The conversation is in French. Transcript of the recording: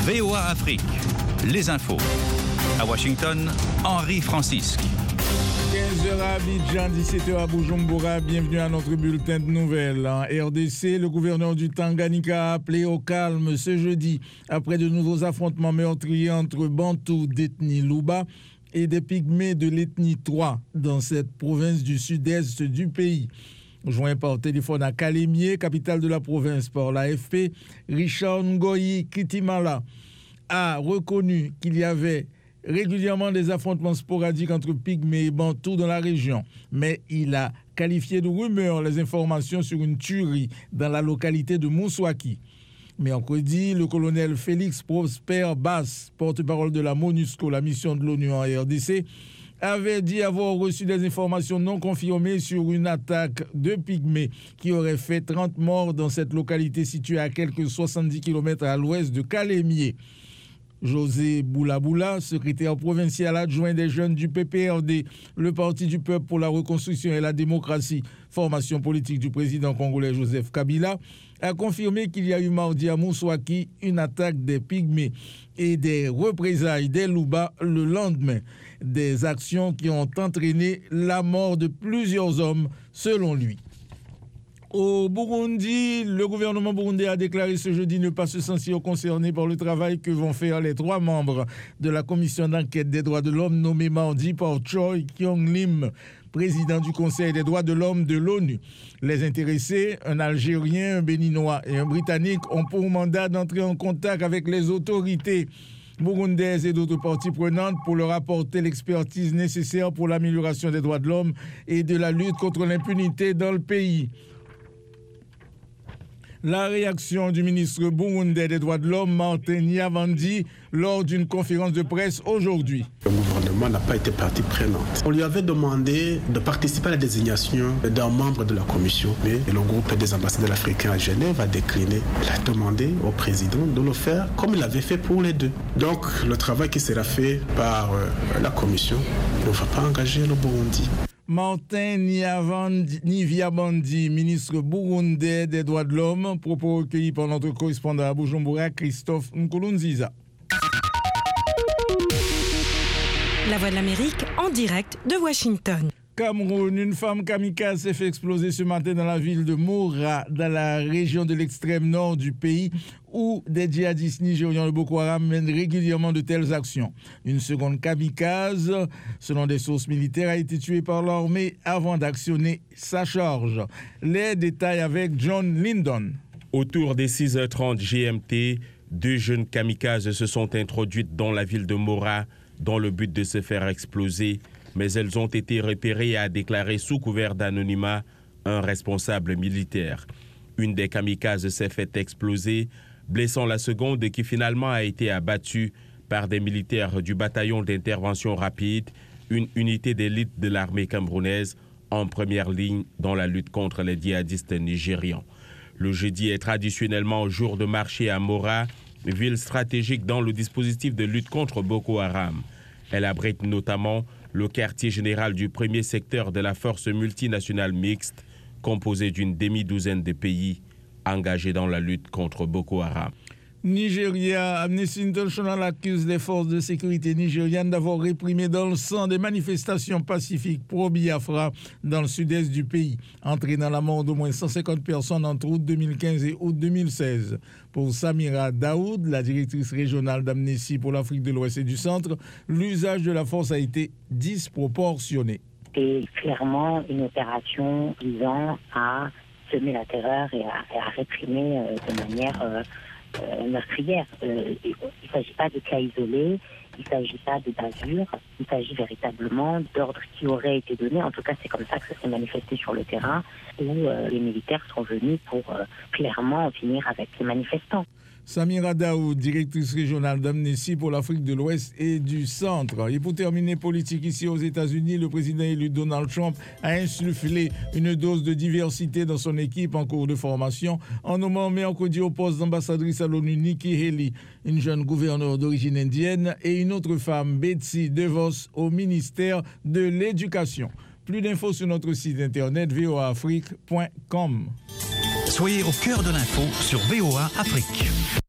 VOA Afrique, les infos. À Washington, Henri Francisque. 15h à Abidjan, 17h à Bujumbura, bienvenue à notre bulletin de nouvelles. En RDC, le gouverneur du Tanganyika a appelé au calme ce jeudi après de nouveaux affrontements meurtriers entre Bantous d'ethnie Luba et des pygmées de l'ethnie 3 dans cette province du sud-est du pays. Joint par téléphone à Kalemie, capitale de la province, par l'AFP, Richard Ngoyi Kitimala a reconnu qu'il y avait régulièrement des affrontements sporadiques entre pygmées et bantous dans la région, mais il a qualifié de rumeurs les informations sur une tuerie dans la localité de Moussouaki. Mercredi, le colonel Félix Prosper Bass, porte-parole de la MONUSCO, la mission de l'ONU en RDC, avait dit avoir reçu des informations non confirmées sur une attaque de pygmées qui aurait fait 30 morts dans cette localité située à quelques 70 km à l'ouest de Kalemie. José Boulaboula, secrétaire provincial adjoint des jeunes du PPRD, le Parti du Peuple pour la Reconstruction et la Démocratie, formation politique du président congolais Joseph Kabila, a confirmé qu'il y a eu mardi à Moussouaki une attaque des pygmées et des représailles des Luba le lendemain. Des actions qui ont entraîné la mort de plusieurs hommes, selon lui. Au Burundi, le gouvernement burundais a déclaré ce jeudi ne pas se sentir concerné par le travail que vont faire les 3 membres de la commission d'enquête des droits de l'homme nommée mardi par Choi Kyong-lim, président du Conseil des droits de l'homme de l'ONU. Les intéressés, un Algérien, un Béninois et un Britannique, ont pour mandat d'entrer en contact avec les autorités burundaises et d'autres parties prenantes pour leur apporter l'expertise nécessaire pour l'amélioration des droits de l'homme et de la lutte contre l'impunité dans le pays. La réaction du ministre burundais des droits de l'homme, Martin Niavandi, lors d'une conférence de presse aujourd'hui. Le gouvernement n'a pas été partie prenante. On lui avait demandé de participer à la désignation d'un membre de la commission, mais le groupe des ambassadeurs africains à Genève a décliné. Il a demandé au président de le faire comme il avait fait pour les 2. Donc le travail qui sera fait par la commission ne va pas engager le Burundi. Martin Niviabandi, ministre burundais des droits de l'homme, propos recueillis par notre correspondant à Bujumbura, Christophe Nkulunziza. La Voix de l'Amérique en direct de Washington. Cameroun, une femme kamikaze s'est fait exploser ce matin dans la ville de Moura, dans la région de l'extrême nord du pays, où des djihadistes nigérians de Boko Haram mènent régulièrement de telles actions. Une seconde kamikaze, selon des sources militaires, a été tuée par l'armée avant d'actionner sa charge. Les détails avec John Lyndon. Autour des 6h30 GMT, 2 jeunes kamikazes se sont introduites dans la ville de Moura dans le but de se faire exploser, mais elles ont été repérées et a déclaré sous couvert d'anonymat un responsable militaire. Une des kamikazes s'est fait exploser, blessant la seconde qui finalement a été abattue par des militaires du bataillon d'intervention rapide, une unité d'élite de l'armée camerounaise en première ligne dans la lutte contre les djihadistes nigérians. Le jeudi est traditionnellement jour de marché à Moura, ville stratégique dans le dispositif de lutte contre Boko Haram. Elle abrite notamment le quartier général du premier secteur de la force multinationale mixte, composée d'une demi-douzaine de pays engagés dans la lutte contre Boko Haram. Nigeria, Amnesty International accuse les forces de sécurité nigérianes d'avoir réprimé dans le sang des manifestations pacifiques pro-Biafra dans le sud-est du pays, entraînant la mort d'au moins 150 personnes entre août 2015 et août 2016. Pour Samira Daoud, la directrice régionale d'Amnesty pour l'Afrique de l'Ouest et du Centre, l'usage de la force a été disproportionné. C'est clairement une opération visant à semer la terreur et à réprimer de manière meurtrière. Il ne s'agit pas de cas isolés, il ne s'agit pas de bavure, il s'agit véritablement d'ordres qui auraient été donnés. En tout cas, c'est comme ça que ça s'est manifesté sur le terrain, où les militaires sont venus pour clairement en finir avec les manifestants. Samira Daoud, directrice régionale d'Amnesty pour l'Afrique de l'Ouest et du Centre. Et pour terminer, politique ici aux États-Unis, le président élu Donald Trump a insufflé une dose de diversité dans son équipe en cours de formation en nommant mercredi au poste d'ambassadrice à l'ONU Nikki Haley, une jeune gouverneure d'origine indienne, et une autre femme, Betsy DeVos, au ministère de l'Éducation. Plus d'infos sur notre site internet voaafrique.com. Soyez au cœur de l'info sur VOA Afrique.